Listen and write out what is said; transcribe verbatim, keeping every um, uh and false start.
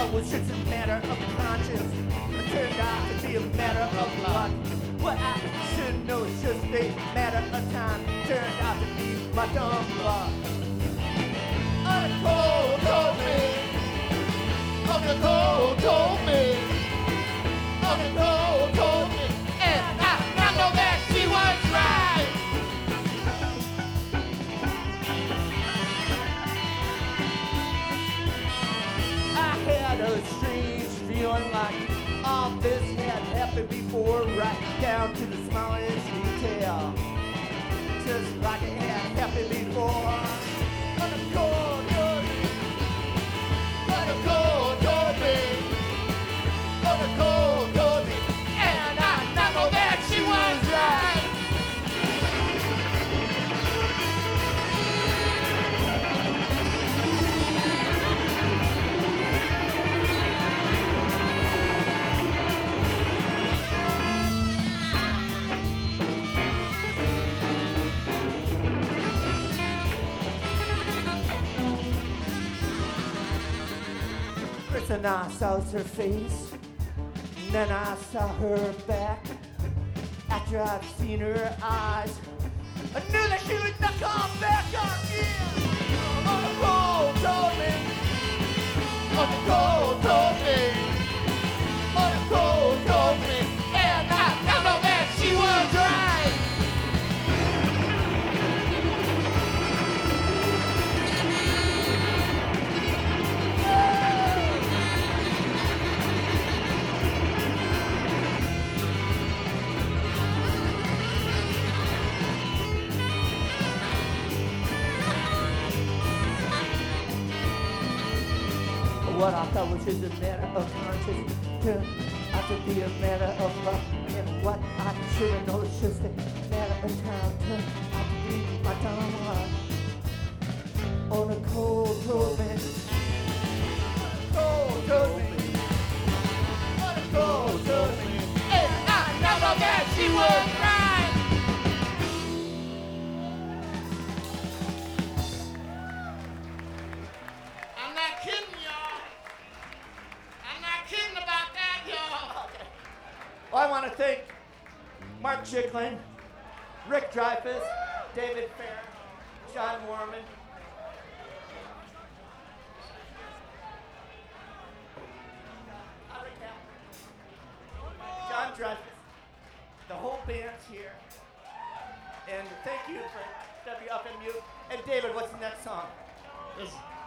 thought was just a matter of conscience, it turned out to be a matter of luck. What I should know is just a matter of time, turned out to be my dumb luck. On the cold, told me, on the cold, told me, on the cold, told me, and I, I know that she was right. I had a strange feeling like all this had happened before, right down to the smallest detail, just like it had happened before. On the cold, told me, on the cold, told me, on the cold, told me, and I, I know that she was right. First and I saw her face, and then I saw her back. After I'd seen her eyes, I knew that she would not come back again. On the cold, told me, on the cold, told me, on the cold, told me, and I, I know that she was right. What I thought was just a matter of conscience turned out to be a matter of luck. And what I should have known was just a matter of time turned out to be my dumb luck. On a cold, cold man, cold, cold man, on a cold, cold man, and I know that she was right. I'm not kidding, y'all. I'm not kidding about that, y'all. Well, I want to thank Mark Chicklin, Rick Dreyfuss, David Fair, John Warman. John Dreyfuss, the whole band's here. And thank you for W F M U. And David, what's the next song? It's